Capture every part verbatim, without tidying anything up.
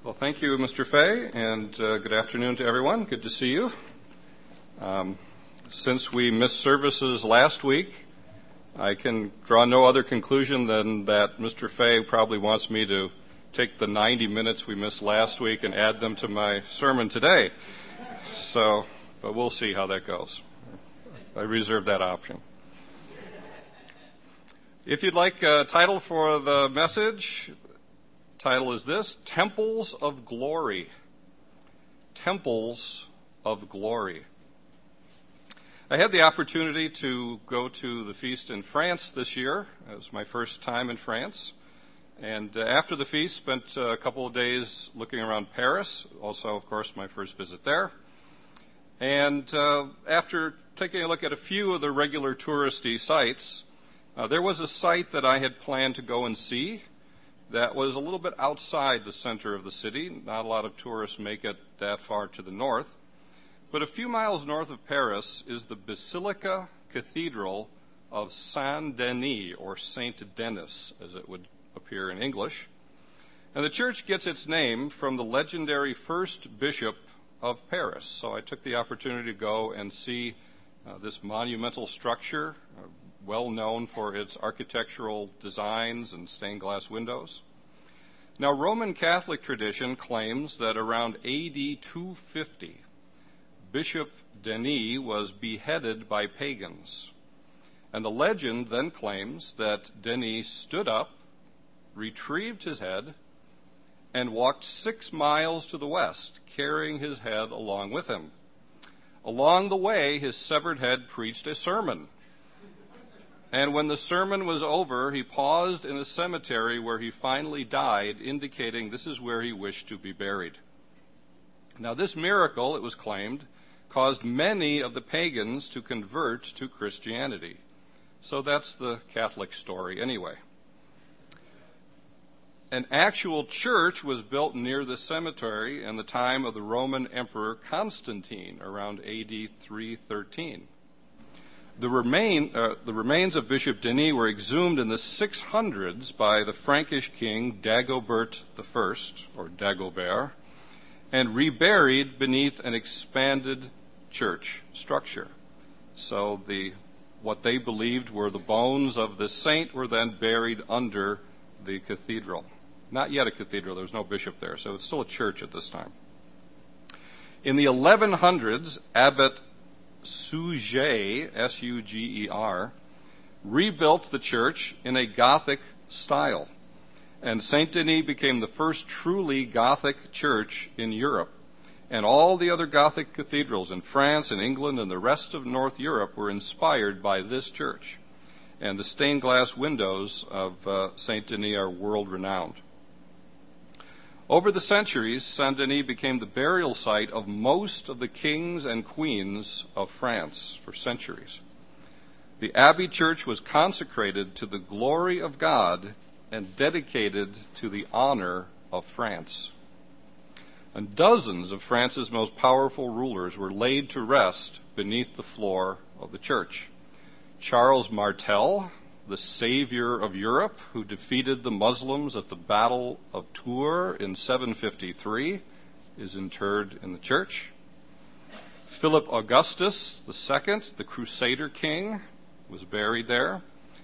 Well, thank you, Mister Fay, and uh, good afternoon to everyone. Good to see you. Um, since we missed services last week, I can draw no other conclusion than that Mister Fay probably wants me to take the ninety minutes we missed last week and add them to my sermon today. So, but we'll see how that goes. I reserve that option. If you'd like a title for the message, title is this: Temples of Glory. Temples of Glory. I had the opportunity to go to the feast in France this year. It was my first time in France. And uh, after the feast, spent uh, a couple of days looking around Paris. Also, of course, my first visit there. And uh, after taking a look at a few of the regular touristy sites, uh, there was a site that I had planned to go and see that was a little bit outside the center of the city. Not a lot of tourists make it that far to the north. But a few miles north of Paris is the Basilica Cathedral of Saint-Denis, or Saint Denis, as it would appear in English. And the church gets its name from the legendary first bishop of Paris. So I took the opportunity to go and see uh, this monumental structure, uh, well known for its architectural designs and stained glass windows. Now, Roman Catholic tradition claims that around A D two fifty, Bishop Denis was beheaded by pagans. And the legend then claims that Denis stood up, retrieved his head, and walked six miles to the west, carrying his head along with him. Along the way, his severed head preached a sermon. And when the sermon was over, he paused in a cemetery where he finally died, indicating this is where he wished to be buried. Now, this miracle, it was claimed, caused many of the pagans to convert to Christianity. So that's the Catholic story anyway. An actual church was built near the cemetery in the time of the Roman Emperor Constantine, around A D three thirteen. The, remain, uh, the remains of Bishop Denis were exhumed in the six hundreds by the Frankish king Dagobert the First, or Dagobert, and reburied beneath an expanded church structure. So the what they believed were the bones of the saint were then buried under the cathedral. Not yet a cathedral, there was no bishop there, so it's still a church at this time. In the eleven hundreds, Abbot Suger, S U G E R, rebuilt the church in a Gothic style, and Saint Denis became the first truly Gothic church in Europe. And all the other Gothic cathedrals in France and England and the rest of North Europe were inspired by this church. And the stained glass windows of uh, Saint Denis are world-renowned. Over the centuries, Saint Denis became the burial site of most of the kings and queens of France for centuries. The Abbey Church was consecrated to the glory of God and dedicated to the honor of France. And dozens of France's most powerful rulers were laid to rest beneath the floor of the church. Charles Martel, the savior of Europe, who defeated the Muslims at the Battle of Tours in seven fifty-three, is interred in the church. Philip Augustus the Second, the Crusader king, was buried there.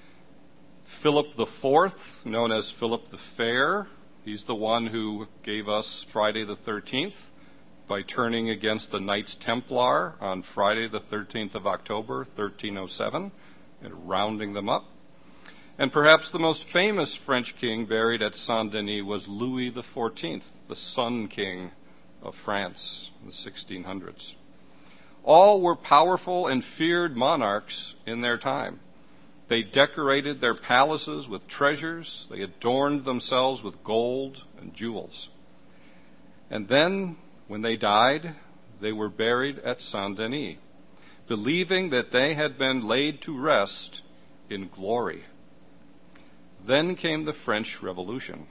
Philip the Fourth, known as Philip the Fair, he's the one who gave us Friday the thirteenth by turning against the Knights Templar on Friday the thirteenth of October, thirteen oh seven, and rounding them up. And perhaps the most famous French king buried at Saint-Denis was Louis the Fourteenth, the Sun King of France in the sixteen hundreds. All were powerful and feared monarchs in their time. They decorated their palaces with treasures. They adorned themselves with gold and jewels. And then, when they died, they were buried at Saint-Denis, believing that they had been laid to rest in glory. Then came the French Revolution.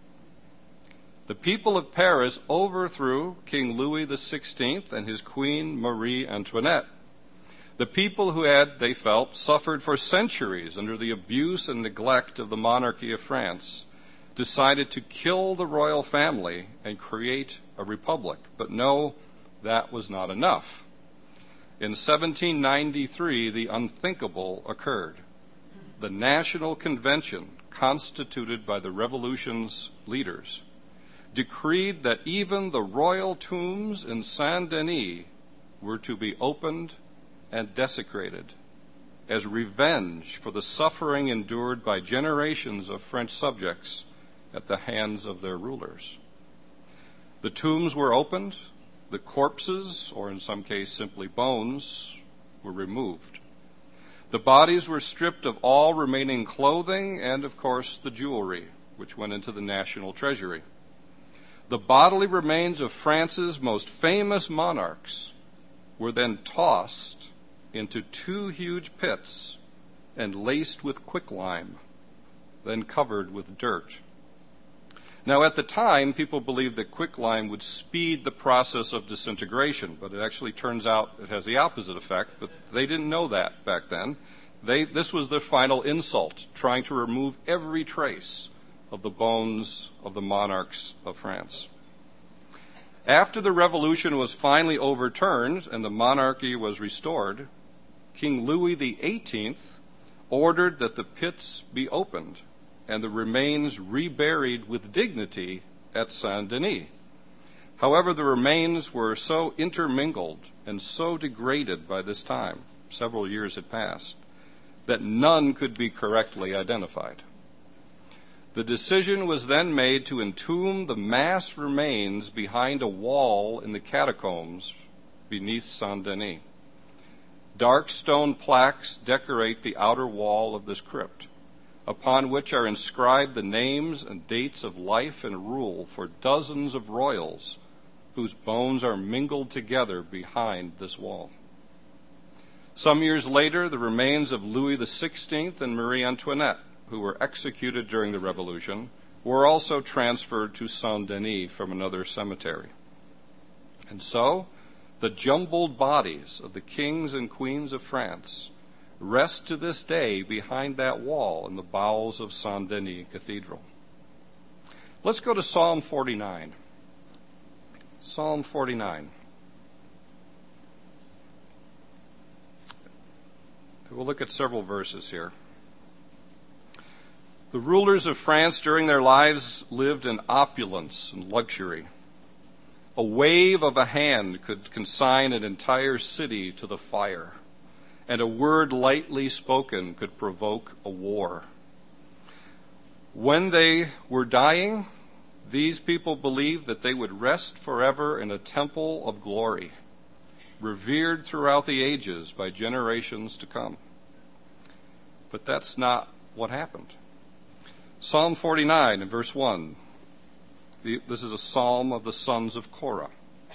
The people of Paris overthrew King Louis the Sixteenth and his queen Marie Antoinette. The people who had, they felt, suffered for centuries under the abuse and neglect of the monarchy of France decided to kill the royal family and create a republic. But no, that was not enough. In seventeen ninety-three, the unthinkable occurred. The National Convention, constituted by the Revolution's leaders, decreed that even the royal tombs in Saint-Denis were to be opened and desecrated as revenge for the suffering endured by generations of French subjects at the hands of their rulers. The tombs were opened, the corpses, or in some case simply bones, were removed. The bodies were stripped of all remaining clothing and, of course, the jewelry, which went into the national treasury. The bodily remains of France's most famous monarchs were then tossed into two huge pits and laced with quicklime, then covered with dirt. Now, at the time, people believed that quicklime would speed the process of disintegration, but it actually turns out it has the opposite effect, but they didn't know that back then. They, this was their final insult, trying to remove every trace of the bones of the monarchs of France. After the revolution was finally overturned and the monarchy was restored, King Louis the eighteenth ordered that the pits be opened and the remains reburied with dignity at Saint-Denis. However, the remains were so intermingled and so degraded by this time, several years had passed, that none could be correctly identified. The decision was then made to entomb the mass remains behind a wall in the catacombs beneath Saint-Denis. Dark stone plaques decorate the outer wall of this crypt, upon which are inscribed the names and dates of life and rule for dozens of royals whose bones are mingled together behind this wall. Some years later, the remains of Louis the sixteenth and Marie Antoinette, who were executed during the Revolution, were also transferred to Saint-Denis from another cemetery. And so, the jumbled bodies of the kings and queens of France rest to this day behind that wall in the bowels of Saint-Denis Cathedral. Let's go to Psalm forty-nine. Psalm forty-nine. We'll look at several verses here. The rulers of France during their lives lived in opulence and luxury. A wave of a hand could consign an entire city to the fire, and a word lightly spoken could provoke a war. When they were dying, these people believed that they would rest forever in a temple of glory, revered throughout the ages by generations to come. But that's not what happened. Psalm forty-nine and verse one. This is a psalm of the sons of Korah.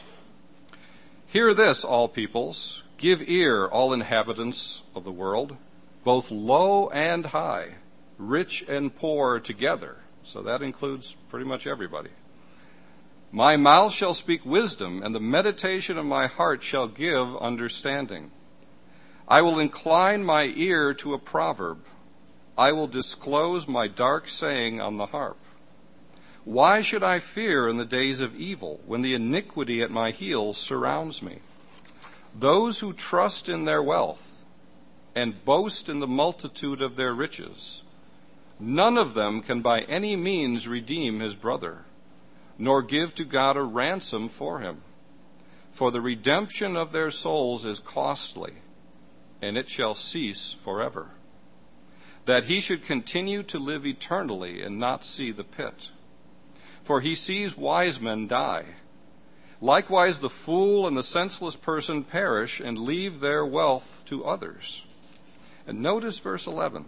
Hear this, all peoples. Give ear, all inhabitants of the world, both low and high, rich and poor together. So that includes pretty much everybody. My mouth shall speak wisdom, and the meditation of my heart shall give understanding. I will incline my ear to a proverb. I will disclose my dark saying on the harp. Why should I fear in the days of evil, when the iniquity at my heels surrounds me? Those who trust in their wealth and boast in the multitude of their riches, none of them can by any means redeem his brother, nor give to God a ransom for him. For the redemption of their souls is costly, and it shall cease forever. That he should continue to live eternally and not see the pit. For he sees wise men die. Likewise the fool and the senseless person perish and leave their wealth to others. And notice verse eleven.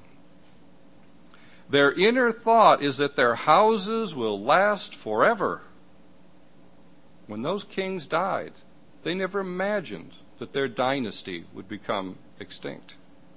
Their inner thought is that their houses will last forever. When those kings died, they never imagined that their dynasty would become extinct.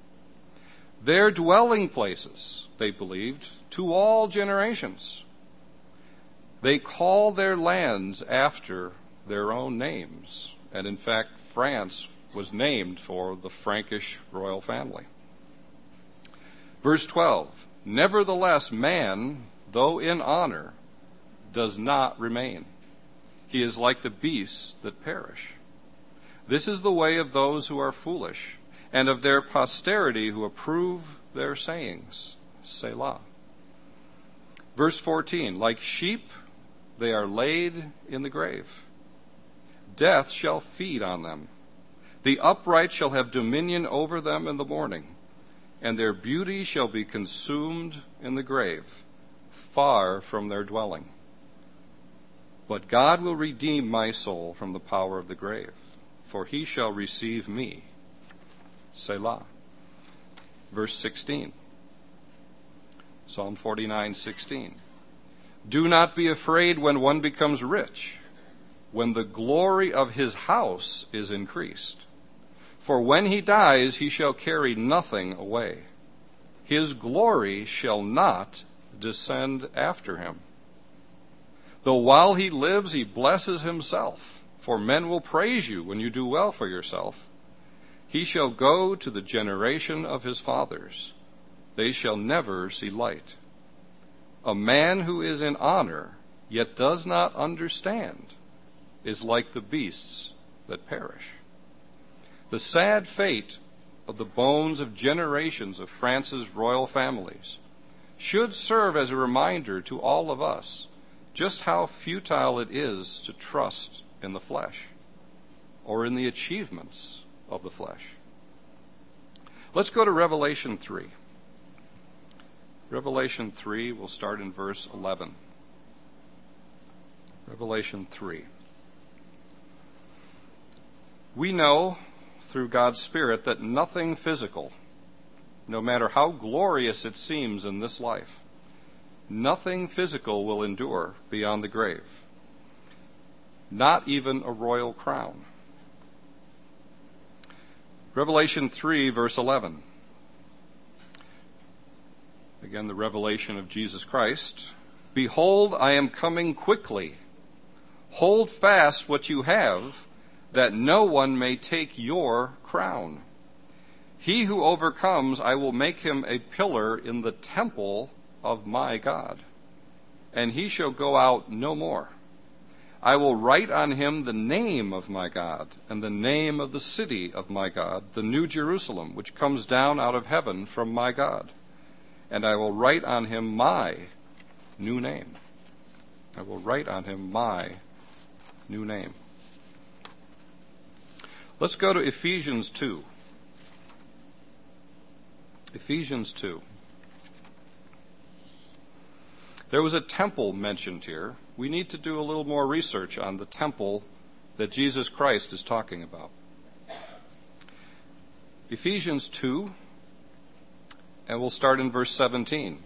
Their dwelling places, they believed, to all generations. They call their lands after their own names. And in fact, France was named for the Frankish royal family. Verse twelve, nevertheless, man, though in honor, does not remain. He is like the beasts that perish. This is the way of those who are foolish, and of their posterity who approve their sayings. Selah. Verse fourteen, like sheep they are laid in the grave. Death shall feed on them. The upright shall have dominion over them in the morning, and their beauty shall be consumed in the grave, far from their dwelling. But God will redeem my soul from the power of the grave, for he shall receive me. Selah. Verse sixteen. Psalm forty-nine sixteen. Do not be afraid when one becomes rich, when the glory of his house is increased. For when he dies, he shall carry nothing away. His glory shall not descend after him. Though while he lives, he blesses himself, for men will praise you when you do well for yourself. He shall go to the generation of his fathers. They shall never see light. A man who is in honor, yet does not understand, is like the beasts that perish. The sad fate of the bones of generations of France's royal families should serve as a reminder to all of us just how futile it is to trust in the flesh or in the achievements of the flesh. Let's go to Revelation three. Revelation three, we'll start in verse eleven. Revelation three. We know through God's Spirit that nothing physical, no matter how glorious it seems in this life, nothing physical will endure beyond the grave. Not even a royal crown. Revelation three, verse eleven. Again, the revelation of Jesus Christ. Behold, I am coming quickly. Hold fast what you have, that no one may take your crown. He who overcomes, I will make him a pillar in the temple of my God, and he shall go out no more. I will write on him the name of my God, and the name of the city of my God, the new Jerusalem, which comes down out of heaven from my God. And I will write on him my new name. I will write on him my new name. Let's go to Ephesians two. Ephesians two. There was a temple mentioned here. We need to do a little more research on the temple that Jesus Christ is talking about. Ephesians two, and we'll start in verse seventeen.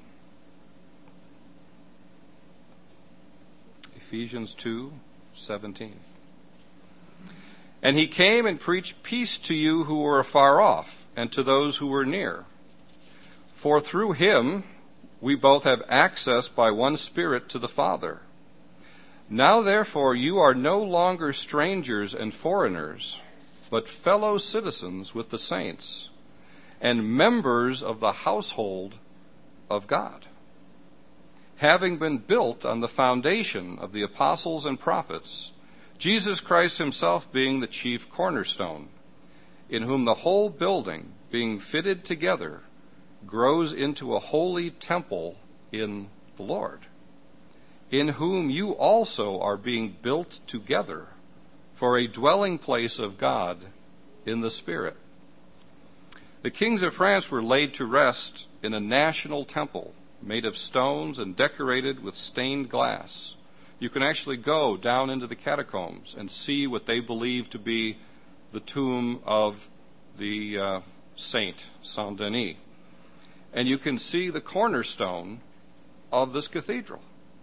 Ephesians two, seventeen. And he came and preached peace to you who were afar off, and to those who were near. For through him we both have access by one Spirit to the Father. Now therefore you are no longer strangers and foreigners, but fellow citizens with the saints, and members of the household of God, having been built on the foundation of the apostles and prophets, Jesus Christ himself being the chief cornerstone, in whom the whole building, being fitted together, grows into a holy temple in the Lord, in whom you also are being built together for a dwelling place of God in the Spirit. The kings of France were laid to rest in a national temple made of stones and decorated with stained glass. You can actually go down into the catacombs and see what they believe to be the tomb of the uh, Saint Saint Denis. And you can see the cornerstone of this cathedral.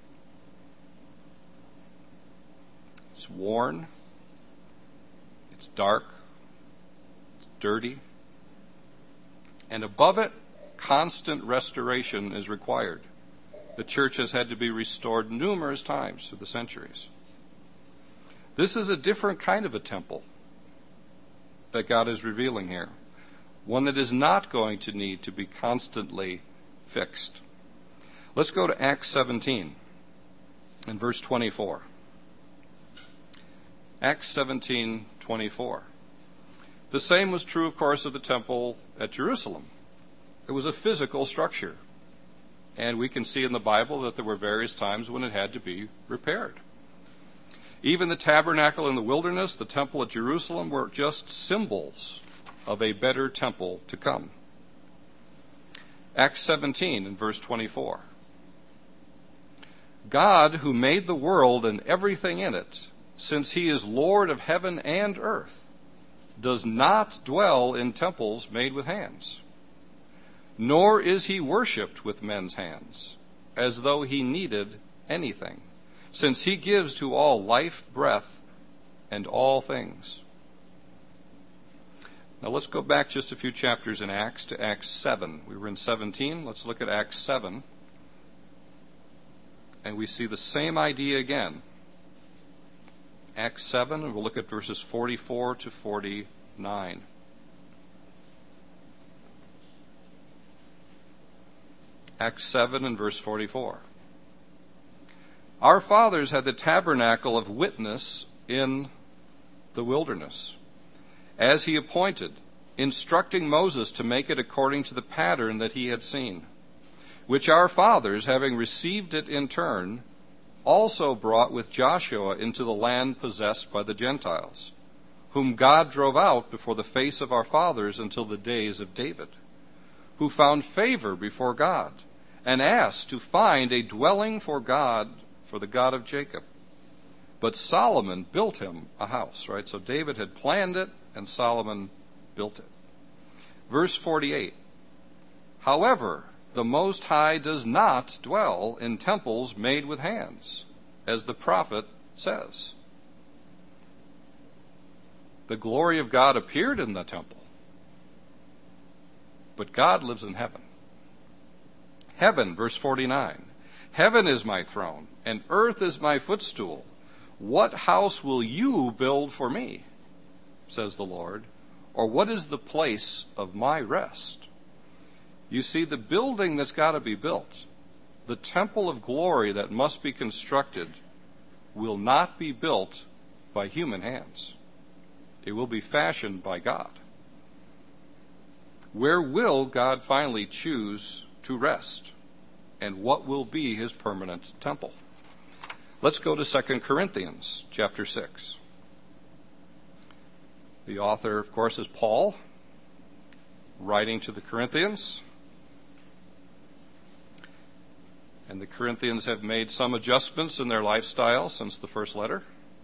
It's worn, it's dark, it's dirty, and above it, constant restoration is required. The church has had to be restored numerous times through the centuries. This is a different kind of a temple that God is revealing here, one that is not going to need to be constantly fixed. Let's go to Acts seventeen and verse twenty-four. Acts seventeen twenty-four. The same was true, of course, of the temple at Jerusalem. It was a physical structure. And we can see in the Bible that there were various times when it had to be repaired. Even the tabernacle in the wilderness, the temple at Jerusalem, were just symbols of a better temple to come. Acts seventeen and verse twenty-four. God, who made the world and everything in it, since he is Lord of heaven and earth, does not dwell in temples made with hands. Nor is he worshipped with men's hands, as though he needed anything, since he gives to all life, breath, and all things. Now let's go back just a few chapters in Acts to Acts seven. We were in seventeen. Let's look at Acts seven. And we see the same idea again. Acts seven, and we'll look at verses forty-four to forty-nine. Acts seven and verse forty-four. Our fathers had the tabernacle of witness in the wilderness, as he appointed, instructing Moses to make it according to the pattern that he had seen, which our fathers, having received it in turn, also brought with Joshua into the land possessed by the Gentiles, whom God drove out before the face of our fathers until the days of David, who found favor before God, and asked to find a dwelling for God, for the God of Jacob. But Solomon built him a house, right? So David had planned it, and Solomon built it. Verse forty-eight. However, the Most High does not dwell in temples made with hands, as the prophet says. The glory of God appeared in the temple, but God lives in heaven. Heaven, verse forty-nine. Heaven is my throne, and earth is my footstool. What house will you build for me, says the Lord, or what is the place of my rest? You see, the building that's got to be built, the temple of glory that must be constructed, will not be built by human hands. It will be fashioned by God. Where will God finally choose to rest? And what will be his permanent temple? Let's go to Second Corinthians chapter six. The author, of course, is Paul, writing to the Corinthians. And the Corinthians have made some adjustments in their lifestyle since the first letter.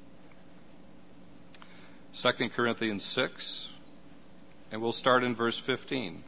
Second Corinthians six, and we'll start in verse fifteen.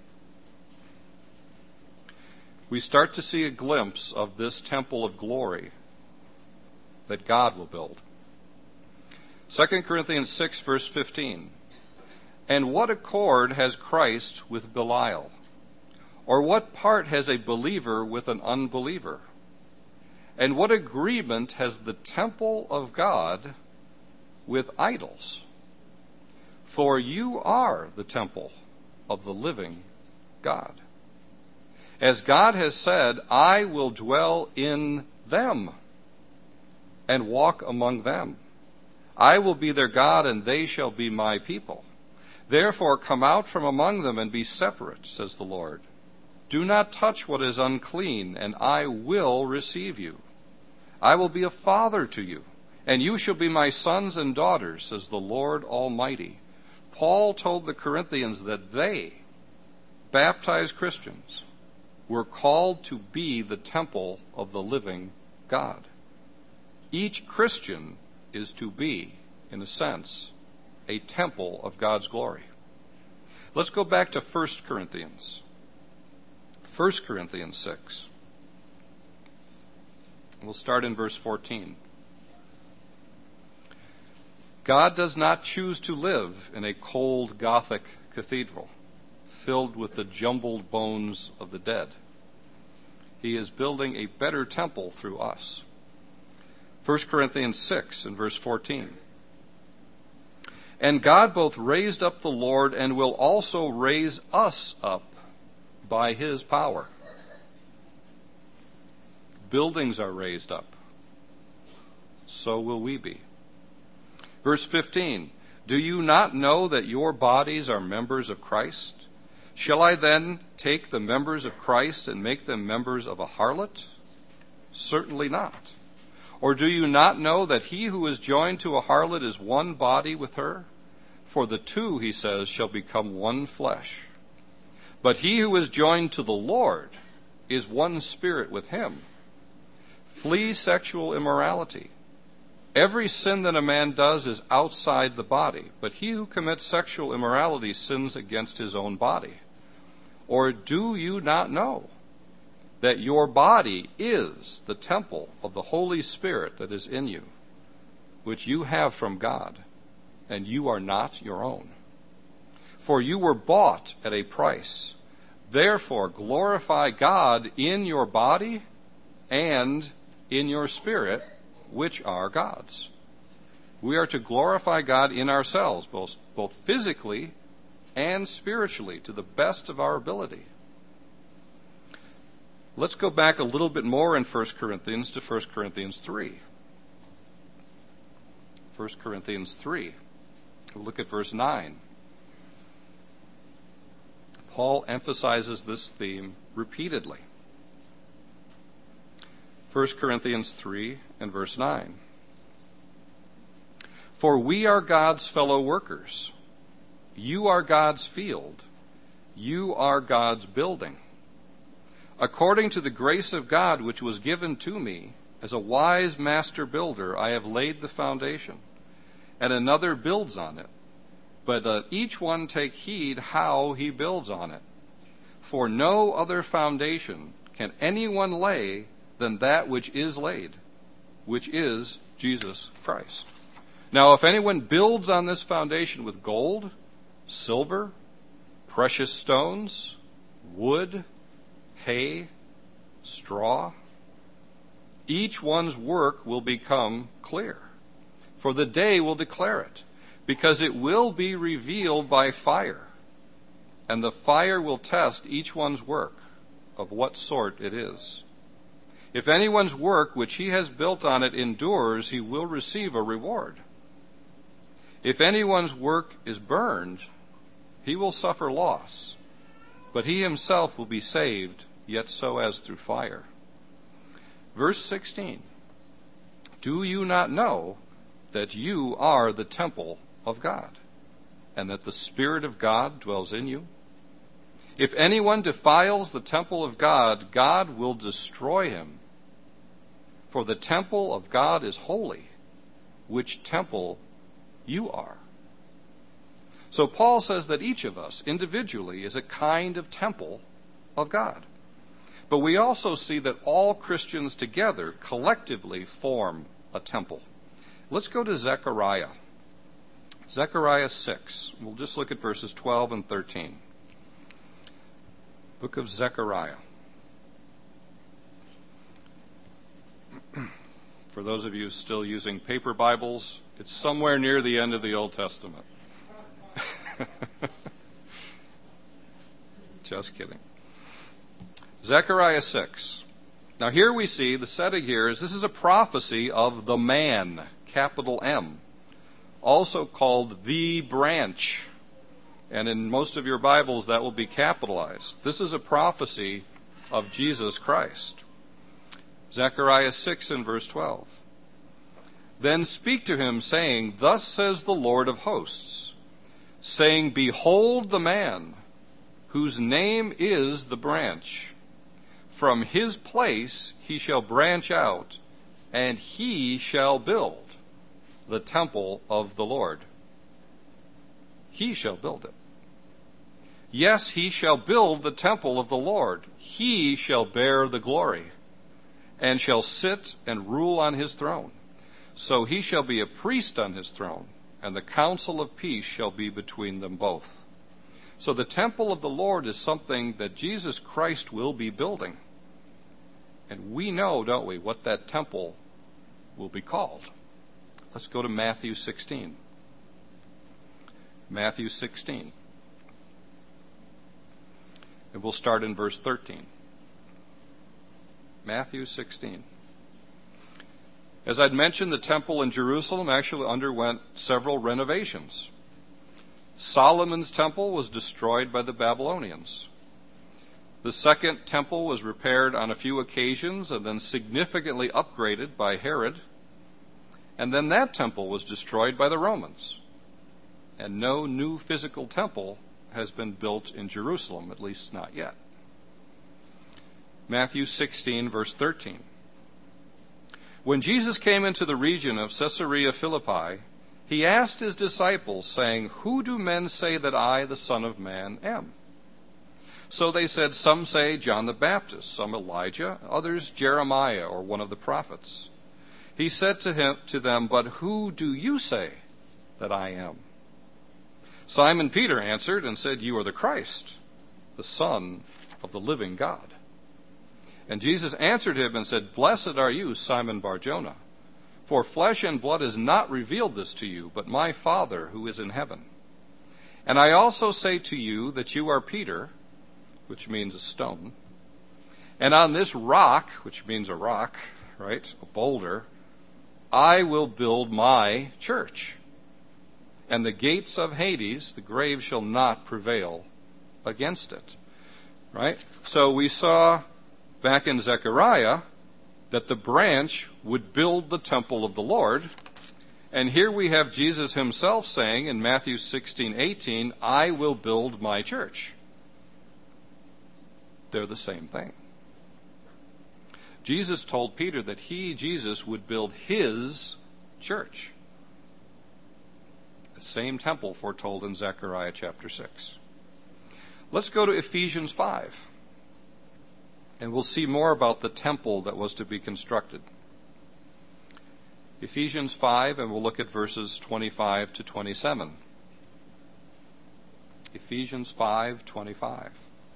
We start to see a glimpse of this temple of glory that God will build. Second Corinthians six, verse fifteen. And what accord has Christ with Belial? Or what part has a believer with an unbeliever? And what agreement has the temple of God with idols? For you are the temple of the living God. As God has said, I will dwell in them and walk among them. I will be their God, and they shall be my people. Therefore come out from among them and be separate, says the Lord. Do not touch what is unclean, and I will receive you. I will be a father to you, and you shall be my sons and daughters, says the Lord Almighty. Paul told the Corinthians that they, baptized Christians, were called to be the temple of the living God. Each Christian is to be, in a sense, a temple of God's glory. Let's go back to First Corinthians. First Corinthians six. We'll start in verse fourteen. God does not choose to live in a cold Gothic cathedral filled with the jumbled bones of the dead. He is building a better temple through us. First Corinthians six and verse fourteen. And God both raised up the Lord and will also raise us up by his power. buildings are raised up, so will we be. Verse fifteen, do you not know that your bodies are members of Christ? Shall I then take the members of Christ and make them members of a harlot? Certainly not. Or do you not know that he who is joined to a harlot is one body with her? For the two, he says, shall become one flesh. But he who is joined to the Lord is one spirit with him. Flee sexual immorality. Every sin that a man does is outside the body, but he who commits sexual immorality sins against his own body. Or do you not know that your body is the temple of the Holy Spirit that is in you, which you have from God, and you are not your own? For you were bought at a price. Therefore glorify God in your body and in your spirit, which are God's. We are to glorify God in ourselves, both, both physically and spiritually, to the best of our ability. Let's go back a little bit more in First Corinthians to First Corinthians three. First Corinthians three. We'll look at verse nine. Paul emphasizes this theme repeatedly. First Corinthians three and verse nine. For we are God's fellow workers. You are God's field. You are God's building. According to the grace of God which was given to me, as a wise master builder, I have laid the foundation, and another builds on it. But let each one take heed how he builds on it. For no other foundation can anyone lay than that which is laid, which is Jesus Christ. Now, if anyone builds on this foundation with gold, silver, precious stones, wood, hay, straw, each one's work will become clear, for the day will declare it, because it will be revealed by fire, and the fire will test each one's work of what sort it is. If anyone's work which he has built on it endures, he will receive a reward. If anyone's work is burned, he will suffer loss, but he himself will be saved, yet so as through fire. Verse sixteen, do you not know that you are the temple of God, and that the Spirit of God dwells in you? If anyone defiles the temple of God, God will destroy him. For the temple of God is holy, which temple you are. So Paul says that each of us individually is a kind of temple of God. But we also see that all Christians together collectively form a temple. Let's go to Zechariah. Zechariah six. We'll just look at verses twelve and thirteen. Book of Zechariah. For those of you still using paper Bibles, it's somewhere near the end of the Old Testament. Just kidding. Zechariah six. Now here we see the setting here is this is a prophecy of the man, capital M, also called the branch. And in most of your Bibles that will be capitalized. This is a prophecy of Jesus Christ. Zechariah six and verse twelve. Then speak to him, saying, thus says the Lord of hosts, saying, behold the man, whose name is the branch. From his place he shall branch out, and he shall build the temple of the Lord. He shall build it. Yes, he shall build the temple of the Lord. He shall bear the glory, and shall sit and rule on his throne. So he shall be a priest on his throne, and the counsel of peace shall be between them both. So the temple of the Lord is something that Jesus Christ will be building. And we know, don't we, what that temple will be called. Let's go to Matthew sixteen. Matthew sixteen. And we'll start in verse thirteen. Matthew sixteen. As I'd mentioned, the temple in Jerusalem actually underwent several renovations. Solomon's temple was destroyed by the Babylonians. The second temple was repaired on a few occasions and then significantly upgraded by Herod. And then that temple was destroyed by the Romans. And no new physical temple has been built in Jerusalem, at least not yet. Matthew sixteen, verse thirteen. When Jesus came into the region of Caesarea Philippi, he asked his disciples, saying, "Who do men say that I, the Son of Man, am?" So they said, "Some say John the Baptist, some Elijah, others Jeremiah or one of the prophets." He said to him, to them, "But who do you say that I am?" Simon Peter answered and said, "You are the Christ, the Son of the living God." And Jesus answered him and said, "Blessed are you, Simon Bar-Jonah, for flesh and blood has not revealed this to you, but my Father who is in heaven. And I also say to you that you are Peter," which means a stone, "and on this rock," which means a rock, right, a boulder, "I will build my church. And the gates of Hades, the grave, shall not prevail against it." Right? So we saw back in Zechariah that the branch would build the temple of the Lord. And here we have Jesus himself saying in Matthew sixteen eighteen, "I will build my church." They're the same thing. Jesus told Peter that he, Jesus, would build his church. The same temple foretold in Zechariah chapter six. Let's go to Ephesians five. And we'll see more about the temple that was to be constructed. Ephesians five, and we'll look at verses twenty-five to twenty-seven. Ephesians five twenty-five.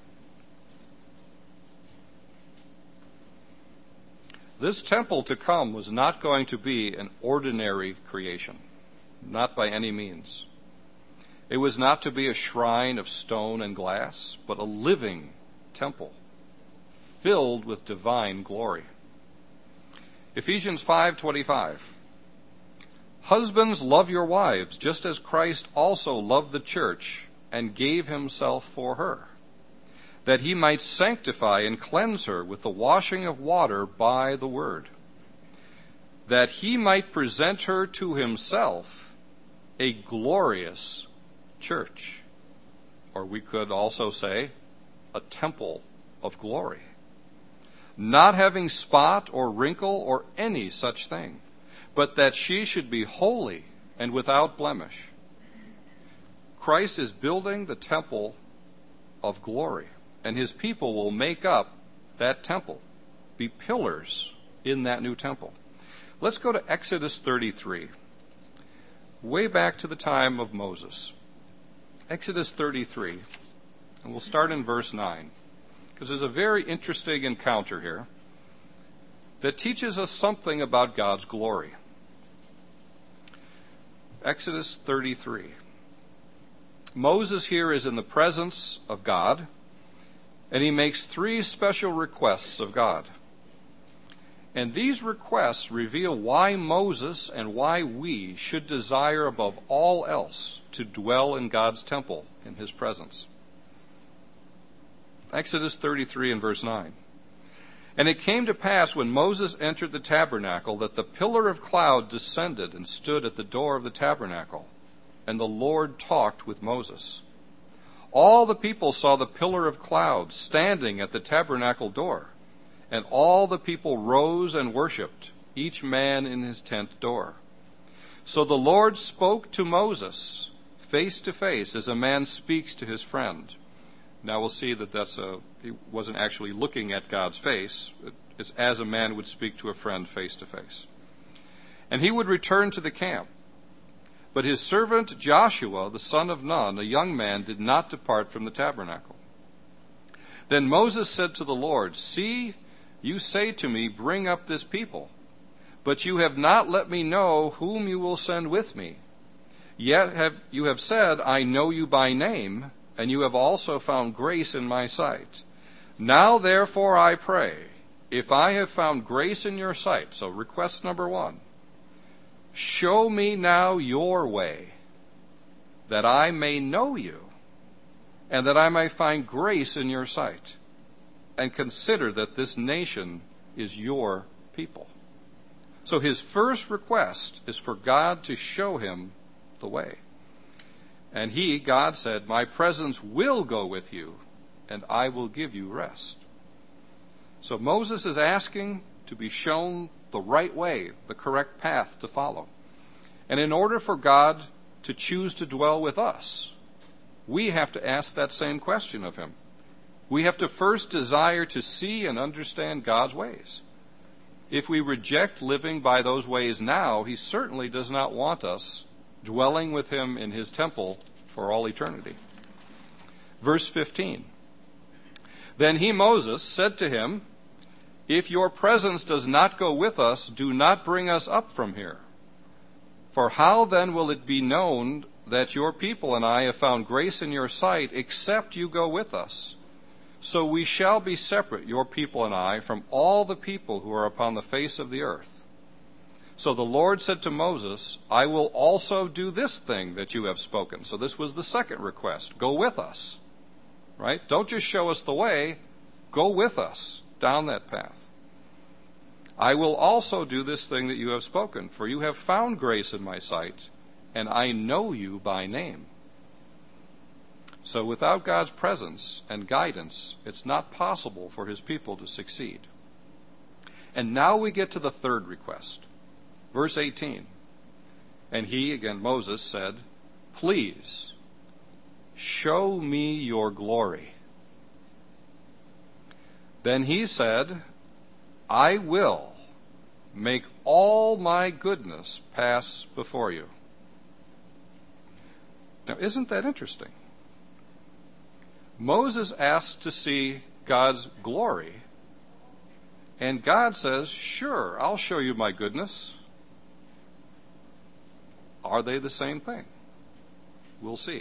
This temple to come was not going to be an ordinary creation, not by any means. It was not to be a shrine of stone and glass, but a living temple filled with divine glory. Ephesians five twenty-five. Husbands, love your wives, just as Christ also loved the church and gave himself for her, that he might sanctify and cleanse her with the washing of water by the word, that he might present her to himself a glorious church. Or we could also say a temple of glory, not having spot or wrinkle or any such thing, but that she should be holy and without blemish. Christ is building the temple of glory, and his people will make up that temple, be pillars in that new temple. Let's go to Exodus thirty-three, way back to the time of Moses. Exodus thirty-three, and we'll start in verse nine. Because there's a very interesting encounter here that teaches us something about God's glory. Exodus thirty-three. Moses here is in the presence of God, and he makes three special requests of God. And these requests reveal why Moses and why we should desire above all else to dwell in God's temple in his presence. Exodus thirty-three and verse nine. And it came to pass when Moses entered the tabernacle that the pillar of cloud descended and stood at the door of the tabernacle, and the Lord talked with Moses. All the people saw the pillar of cloud standing at the tabernacle door, and all the people rose and worshipped, each man in his tent door. So the Lord spoke to Moses face to face as a man speaks to his friend. Now we'll see that that's a, he wasn't actually looking at God's face. It's as a man would speak to a friend face to face. And he would return to the camp. But his servant Joshua, the son of Nun, a young man, did not depart from the tabernacle. Then Moses said to the Lord, "See, you say to me, bring up this people, but you have not let me know whom you will send with me. Yet have, you have said, I know you by name, and you have also found grace in my sight. Now therefore I pray, if I have found grace in your sight, so request number one, show me now your way, that I may know you, and that I may find grace in your sight, and consider that this nation is your people. So his first request is for God to show him the way. And he, God, said, my presence will go with you, and I will give you rest. So Moses is asking to be shown the right way, the correct path to follow. And in order for God to choose to dwell with us, we have to ask that same question of him. We have to first desire to see and understand God's ways. If we reject living by those ways now, he certainly does not want us dwelling with him in his temple for all eternity. Verse fifteen. Then he, Moses, said to him, if your presence does not go with us, do not bring us up from here. For how then will it be known that your people and I have found grace in your sight, except you go with us? So we shall be separate, your people and I, from all the people who are upon the face of the earth. So the Lord said to Moses, I will also do this thing that you have spoken. So this was the second request. Go with us. Right? Don't just show us the way. Go with us down that path. I will also do this thing that you have spoken, for you have found grace in my sight, and I know you by name. So without God's presence and guidance, it's not possible for his people to succeed. And now we get to the third request. Verse eighteen. And he, again Moses, said, please, show me your glory. Then he said, I will make all my goodness pass before you. Now, isn't that interesting? Moses asked to see God's glory, and God says, sure, I'll show you my goodness. Are they the same thing? We'll see.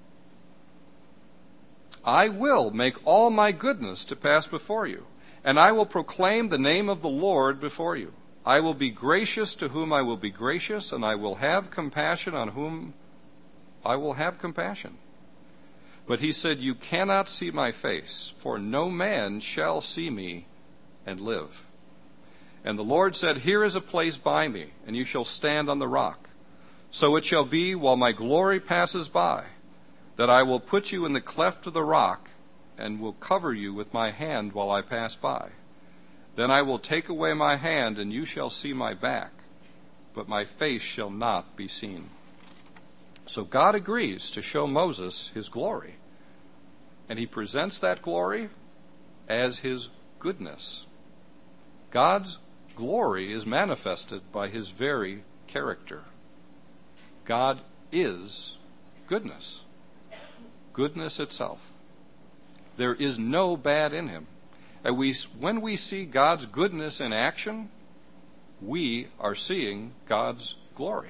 I will make all my goodness to pass before you, and I will proclaim the name of the Lord before you. I will be gracious to whom I will be gracious, and I will have compassion on whom I will have compassion. But he said, you cannot see my face, for no man shall see me and live. And the Lord said, here is a place by me, and you shall stand on the rock. So it shall be, while my glory passes by, that I will put you in the cleft of the rock, and will cover you with my hand while I pass by. Then I will take away my hand, and you shall see my back, but my face shall not be seen. So God agrees to show Moses his glory, and he presents that glory as his goodness. God's glory is manifested by his very character. God is goodness, goodness itself. There is no bad in him. And we, when we see God's goodness in action, we are seeing God's glory.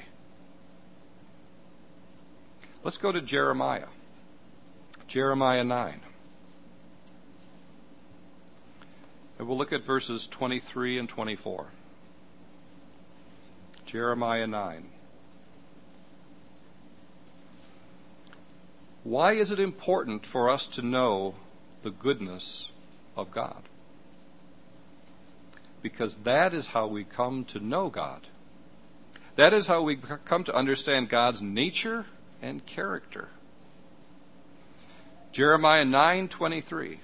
Let's go to Jeremiah. Jeremiah nine. And we'll look at verses twenty-three and twenty-four. Jeremiah nine. Why is it important for us to know the goodness of God? Because that is how we come to know God. That is how we come to understand God's nature and character. Jeremiah nine twenty-three.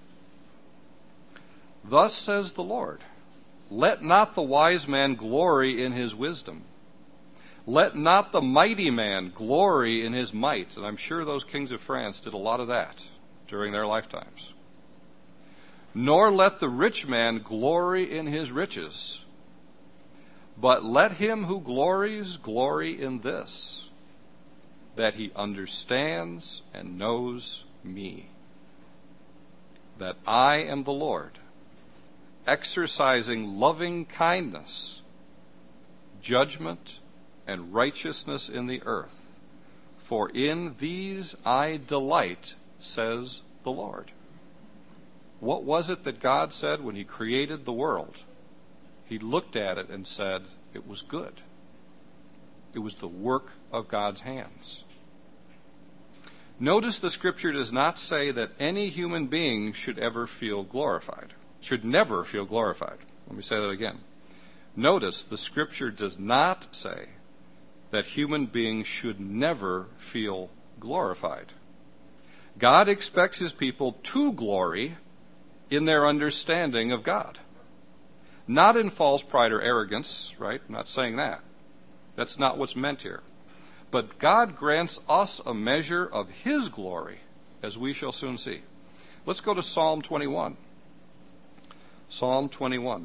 Thus says the Lord, let not the wise man glory in his wisdom. Let not the mighty man glory in his might. And I'm sure those kings of France did a lot of that during their lifetimes. Nor let the rich man glory in his riches. But let him who glories glory in this, that he understands and knows me, that I am the Lord, exercising loving kindness, judgment, and righteousness in the earth. For in these I delight, says the Lord. What was it that God said when he created the world? He looked at it and said it was good. It was the work of God's hands. Notice the scripture does not say that any human being should ever feel glorified, should never feel glorified. Let me say that again. Notice the scripture does not say that human beings should never feel glorified. God expects his people to glory in their understanding of God. Not in false pride or arrogance, right? I'm not saying that. That's not what's meant here. But God grants us a measure of his glory, as we shall soon see. Let's go to Psalm twenty-one. Psalm twenty-one.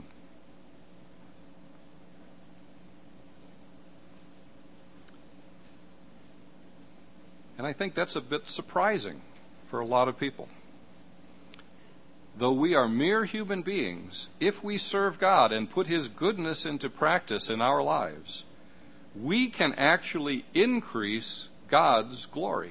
And I think that's a bit surprising for a lot of people. Though we are mere human beings, if we serve God and put his goodness into practice in our lives, we can actually increase God's glory.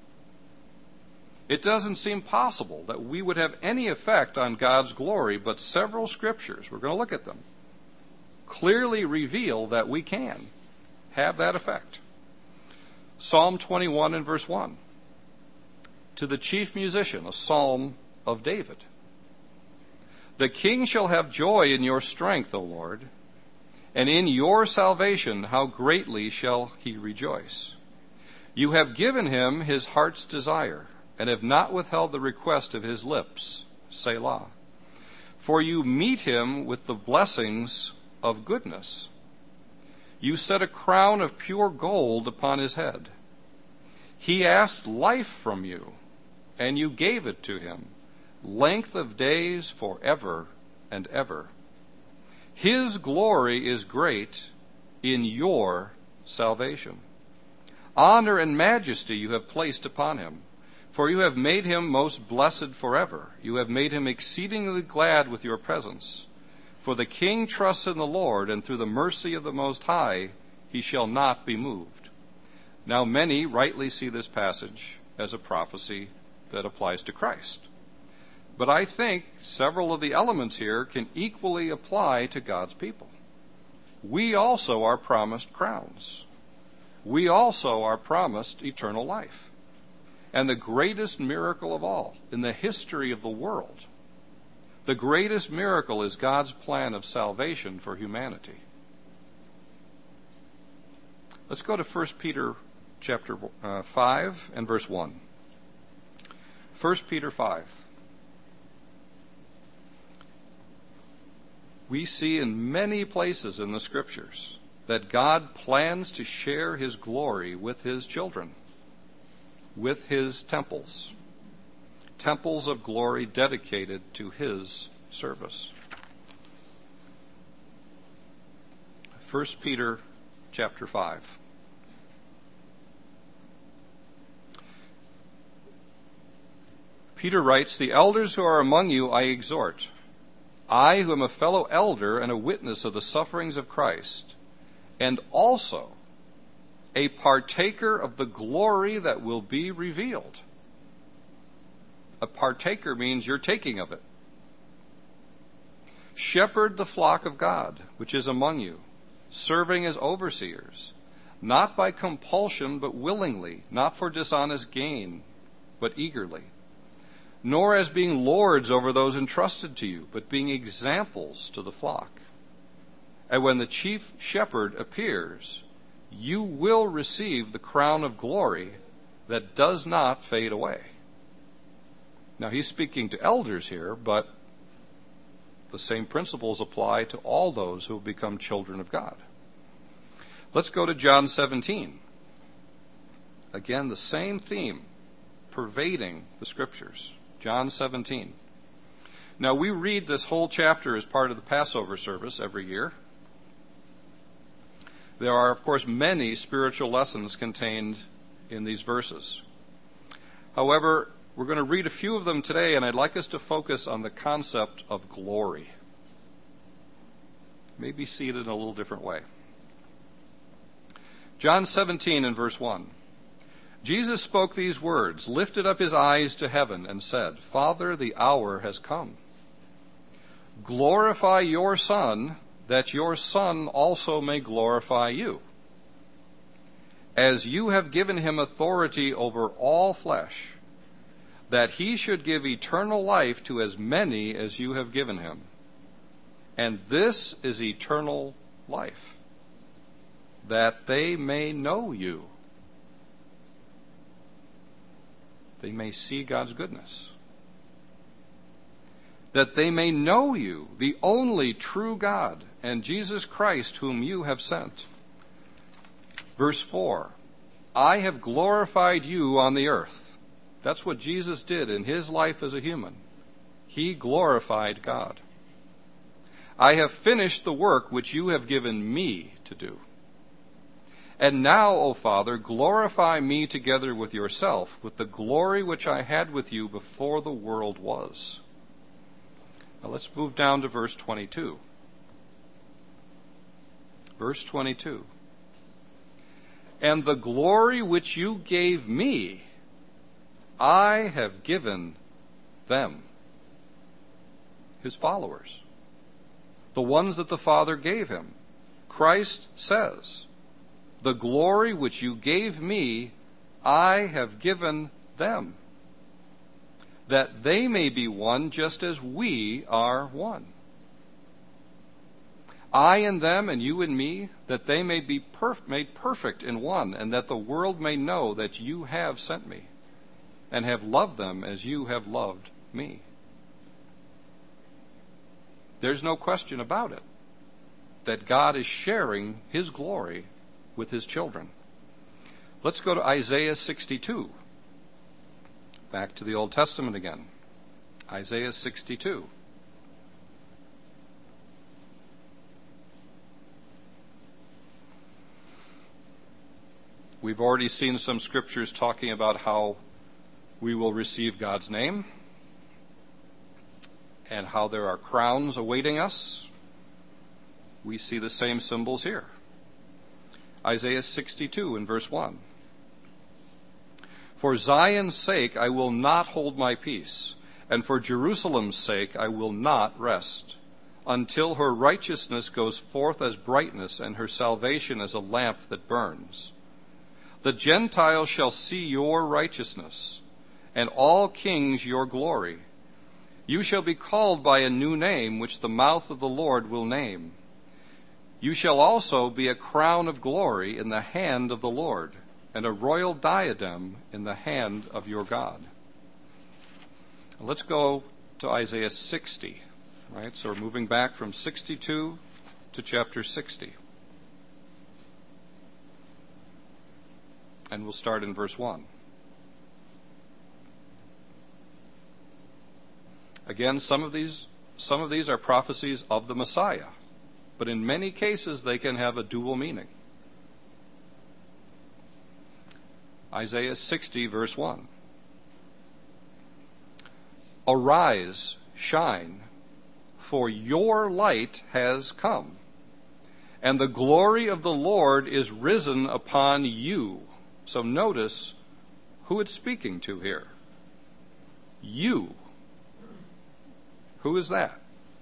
It doesn't seem possible that we would have any effect on God's glory, but several scriptures, we're going to look at them, clearly reveal that we can have that effect. Psalm twenty-one and verse one. To the chief musician, a psalm of David. The king shall have joy in your strength, O Lord, and in your salvation how greatly shall he rejoice. You have given him his heart's desire, and have not withheld the request of his lips. Selah. For you meet him with the blessings of goodness. You set a crown of pure gold upon his head. He asked life from you, and you gave it to him, length of days forever and ever. His glory is great in your salvation. Honor and majesty you have placed upon him, for you have made him most blessed forever. You have made him exceedingly glad with your presence. For the king trusts in the Lord, and through the mercy of the Most High he shall not be moved. Now many rightly see this passage as a prophecy that applies to Christ. But I think several of the elements here can equally apply to God's people. We also are promised crowns. We also are promised eternal life. And the greatest miracle of all in the history of the world, the greatest miracle is God's plan of salvation for humanity. Let's go to First Peter chapter uh, five and verse one. First Peter five. We see in many places in the scriptures that God plans to share his glory with his children, with his temples, temples of glory dedicated to his service. First Peter chapter five. Peter writes, "The elders who are among you I exhort, I who am a fellow elder and a witness of the sufferings of Christ, and also a partaker of the glory that will be revealed." A partaker means you're taking of it. "Shepherd the flock of God, which is among you, serving as overseers, not by compulsion but willingly, not for dishonest gain, but eagerly. Nor as being lords over those entrusted to you, but being examples to the flock. And when the chief shepherd appears, you will receive the crown of glory that does not fade away." Now he's speaking to elders here, but the same principles apply to all those who have become children of God. Let's go to John seventeen. Again, the same theme pervading the scriptures. John seventeen. Now, we read this whole chapter as part of the Passover service every year. There are, of course, many spiritual lessons contained in these verses. However, we're going to read a few of them today, and I'd like us to focus on the concept of glory. Maybe see it in a little different way. John seventeen and verse one. Jesus spoke these words, lifted up his eyes to heaven, and said, Father, the hour has come. Glorify your Son, that your Son also may glorify you. As you have given him authority over all flesh, that he should give eternal life to as many as you have given him. And this is eternal life, that they may know you. They may see God's goodness. That they may know you, the only true God, and Jesus Christ whom you have sent. Verse four, I have glorified you on the earth. That's what Jesus did in his life as a human. He glorified God. I have finished the work which you have given me to do. And now, O Father, glorify me together with yourself, with the glory which I had with you before the world was. Now let's move down to verse twenty-two. Verse twenty-two. And the glory which you gave me, I have given them. His followers. The ones that the Father gave him. Christ says, the glory which you gave me, I have given them, that they may be one just as we are one. I in them and you in me, that they may be perf- made perfect in one, and that the world may know that you have sent me, and have loved them as you have loved me. There's no question about it, that God is sharing his glory with his children. Let's go to Isaiah sixty-two. Back to the Old Testament again. Isaiah sixty-two. We've already seen some scriptures talking about how we will receive God's name and how there are crowns awaiting us. We see the same symbols here. Isaiah sixty-two in verse one. For Zion's sake I will not hold my peace, and for Jerusalem's sake I will not rest, until her righteousness goes forth as brightness, and her salvation as a lamp that burns. The Gentiles shall see your righteousness, and all kings your glory. You shall be called by a new name, which the mouth of the Lord will name. You shall also be a crown of glory in the hand of the Lord, and a royal diadem in the hand of your God. Let's go to Isaiah sixty. Right? So we're moving back from sixty-two to chapter sixty. And we'll start in verse one. Again, some of these some of these are prophecies of the Messiah. But in many cases, they can have a dual meaning. Isaiah sixty, verse one. Arise, shine, for your light has come, and the glory of the Lord is risen upon you. So notice who it's speaking to here. You. Who is that?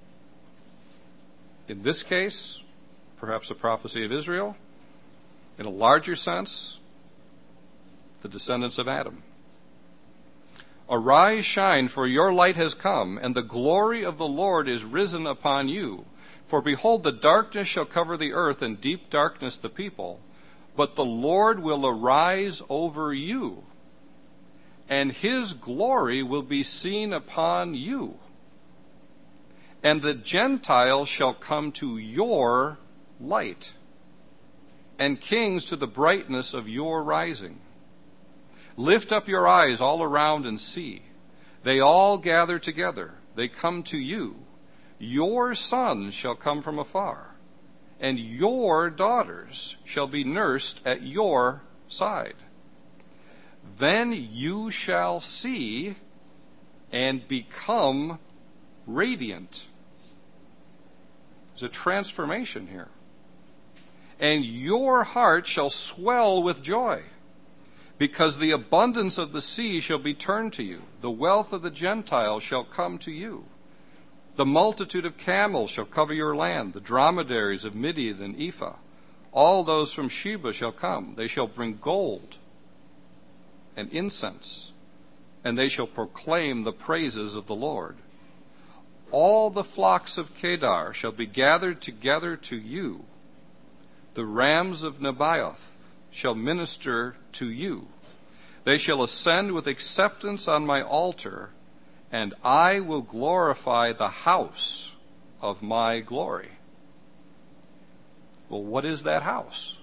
In this case, perhaps a prophecy of Israel. In a larger sense, the descendants of Adam. Arise, shine, for your light has come, and the glory of the Lord is risen upon you. For behold, the darkness shall cover the earth, and deep darkness the people. But the Lord will arise over you, and his glory will be seen upon you. And the Gentiles shall come to your light, and kings to the brightness of your rising. Lift up your eyes all around and see. They all gather together. They come to you. Your sons shall come from afar, and your daughters shall be nursed at your side. Then you shall see and become radiant. There's a transformation here. And your heart shall swell with joy. Because the abundance of the sea shall be turned to you. The wealth of the Gentiles shall come to you. The multitude of camels shall cover your land, the dromedaries of Midian and Ephah. All those from Sheba shall come. They shall bring gold and incense, and they shall proclaim the praises of the Lord. All the flocks of Kedar shall be gathered together to you. The rams of Nebaioth shall minister to you. They shall ascend with acceptance on my altar, and I will glorify the house of my glory. Well, what is that house?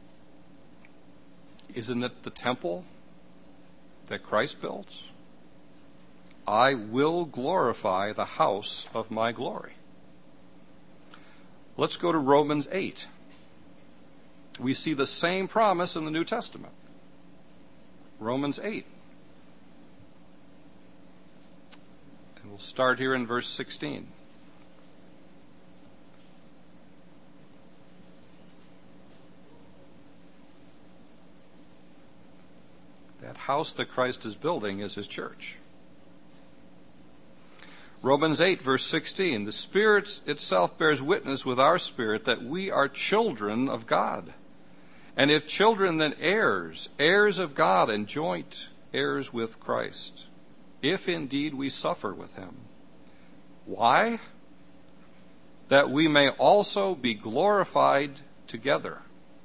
Isn't it the temple that Christ built? I will glorify the house of my glory. Let's go to Romans eight. We see the same promise in the New Testament. Romans eight. And we'll start here in verse sixteen. That house that Christ is building is his church. Romans eight, verse sixteen. The Spirit itself bears witness with our spirit that we are children of God. And if children, then heirs, heirs of God and joint heirs with Christ, if indeed we suffer with him. Why? That we may also be glorified together.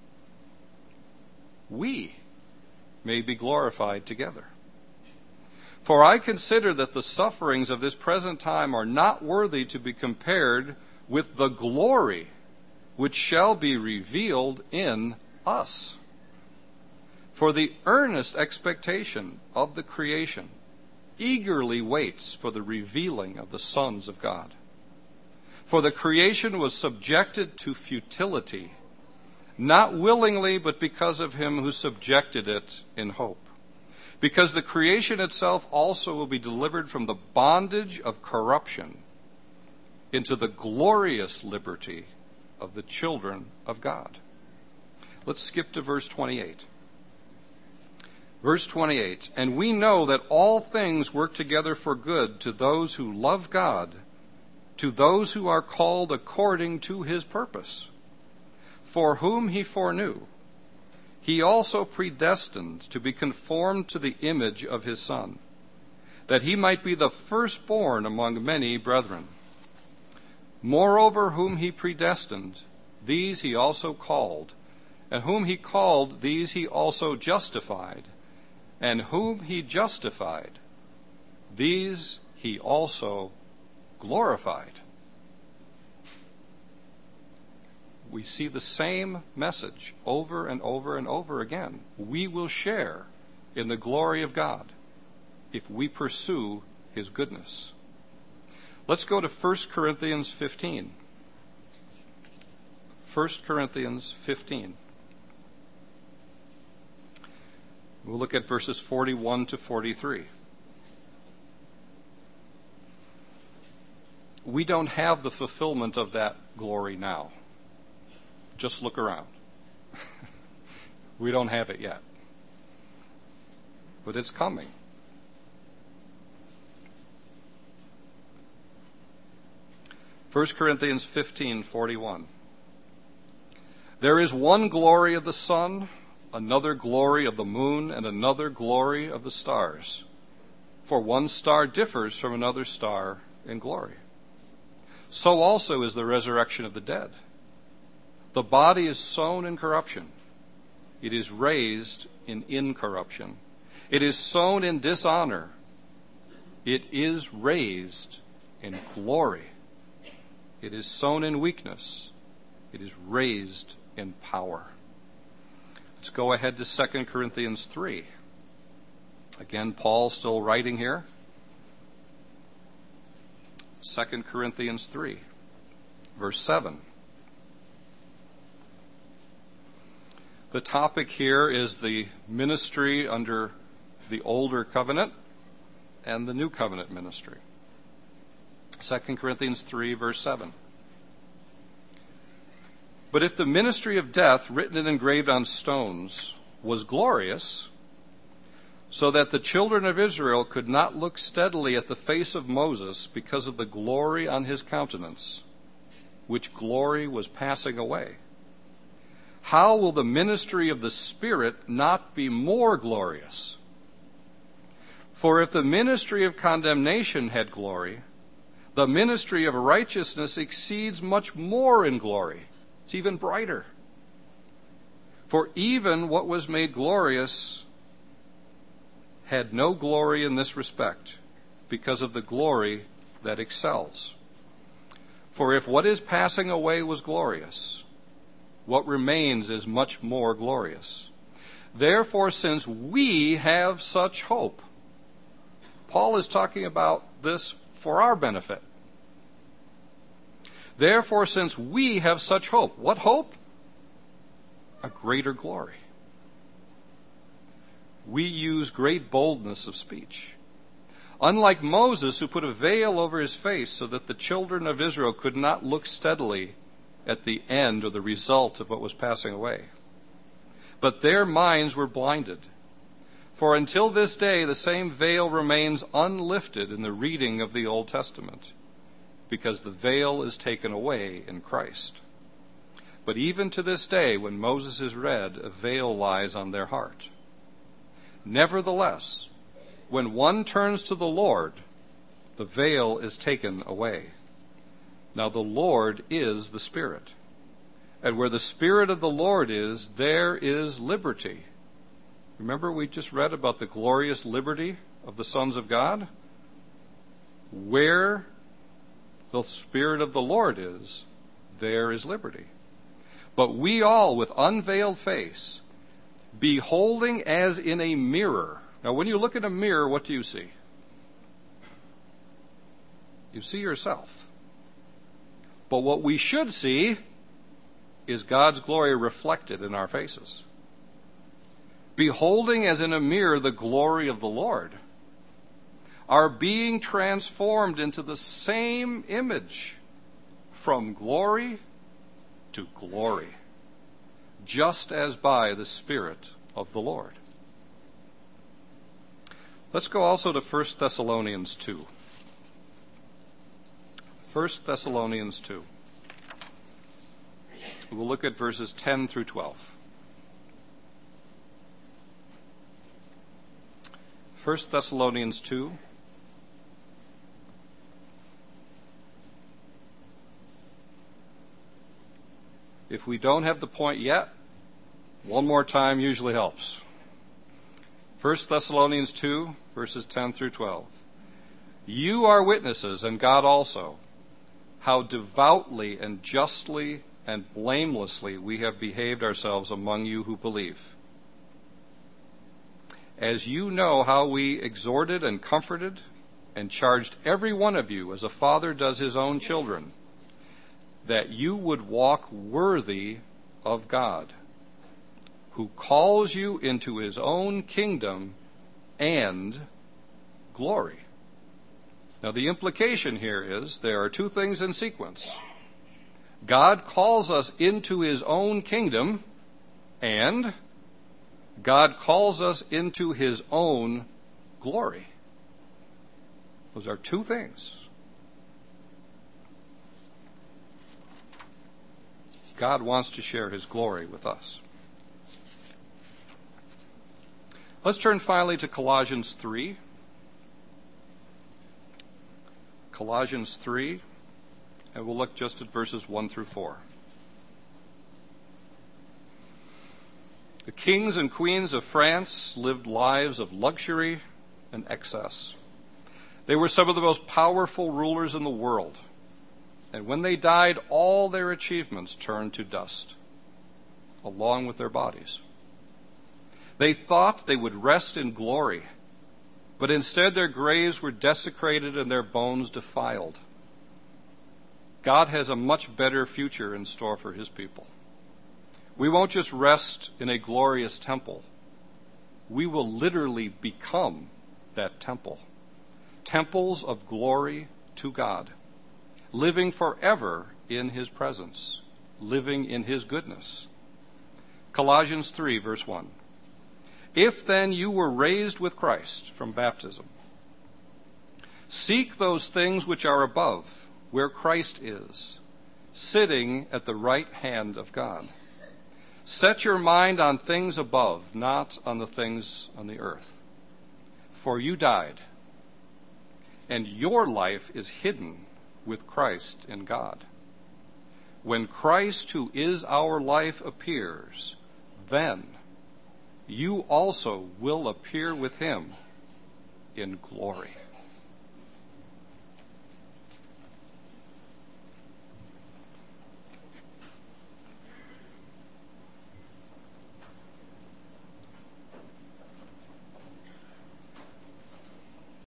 We may be glorified together. For I consider that the sufferings of this present time are not worthy to be compared with the glory which shall be revealed in us. For the earnest expectation of the creation eagerly waits for the revealing of the sons of God. For the creation was subjected to futility, not willingly, but because of him who subjected it in hope. Because the creation itself also will be delivered from the bondage of corruption into the glorious liberty of the children of God. Let's skip to verse twenty-eight. Verse twenty-eight, and we know that all things work together for good to those who love God, to those who are called according to his purpose. For whom he foreknew, he also predestined to be conformed to the image of his Son, that he might be the firstborn among many brethren. Moreover, whom he predestined, these he also called, and whom he called, these he also justified, and whom he justified, these he also glorified. We see the same message over and over and over again. We will share in the glory of God if we pursue his goodness. Let's go to First Corinthians fifteen. First Corinthians fifteen. We'll look at verses forty-one to forty-three. We don't have the fulfillment of that glory now. Just look around. We don't have it yet. But it's coming. First Corinthians fifteen forty-one. There is one glory of the sun, another glory of the moon, and another glory of the stars. For one star differs from another star in glory. So also is the resurrection of the dead. The body is sown in corruption. It is raised in incorruption. It is sown in dishonor. It is raised in glory. It is sown in weakness. It is raised in power. Let's go ahead to Second Corinthians three. Again, Paul still writing here. Second Corinthians three, verse seven. The topic here is the ministry under the older covenant and the new covenant ministry. Second Corinthians three, verse seven. But if the ministry of death, written and engraved on stones, was glorious, so that the children of Israel could not look steadily at the face of Moses because of the glory on his countenance, which glory was passing away. How will the ministry of the Spirit not be more glorious? For if the ministry of condemnation had glory, the ministry of righteousness exceeds much more in glory. It's even brighter. For even what was made glorious had no glory in this respect, because of the glory that excels. For if what is passing away was glorious, what remains is much more glorious. Therefore, since we have such hope, Paul is talking about this for our benefit. Therefore, since we have such hope, what hope? A greater glory. We use great boldness of speech. Unlike Moses, who put a veil over his face so that the children of Israel could not look steadily at the end or the result of what was passing away. But their minds were blinded. For until this day, the same veil remains unlifted in the reading of the Old Testament, because the veil is taken away in Christ. But even to this day, when Moses is read, a veil lies on their heart. Nevertheless, when one turns to the Lord, the veil is taken away. Now the Lord is the Spirit, and where the Spirit of the Lord is, there is liberty. Remember we just read about the glorious liberty of the sons of God? Where the Spirit of the Lord is, there is liberty. But we all, with unveiled face, beholding as in a mirror. Now, when you look in a mirror, what do you see? You see yourself. But what we should see is God's glory reflected in our faces. Beholding as in a mirror the glory of the Lord, are being transformed into the same image from glory to glory, just as by the Spirit of the Lord. Let's go also to First Thessalonians two. First Thessalonians two. We'll look at verses ten through twelve. First Thessalonians two. If we don't have the point yet, one more time usually helps. First Thessalonians two, verses ten through twelve. You are witnesses, and God also, how devoutly and justly and blamelessly we have behaved ourselves among you who believe. As you know how we exhorted and comforted and charged every one of you as a father does his own children, that you would walk worthy of God, who calls you into his own kingdom and glory. Now the implication here is there are two things in sequence. God calls us into his own kingdom, and God calls us into his own glory. Those are two things. God wants to share his glory with us. Let's turn finally to Colossians three. Colossians three, and we'll look just at verses one through four. The kings and queens of France lived lives of luxury and excess. They were some of the most powerful rulers in the world. And when they died, all their achievements turned to dust, along with their bodies. They thought they would rest in glory, but instead their graves were desecrated and their bones defiled. God has a much better future in store for his people. We won't just rest in a glorious temple. We will literally become that temple. Temples of glory to God, living forever in his presence, living in his goodness. Colossians three, verse one. If then you were raised with Christ from baptism, seek those things which are above, where Christ is, sitting at the right hand of God. Set your mind on things above, not on the things on the earth. For you died, and your life is hidden with Christ in God. When Christ, who is our life, appears, then you also will appear with him in glory.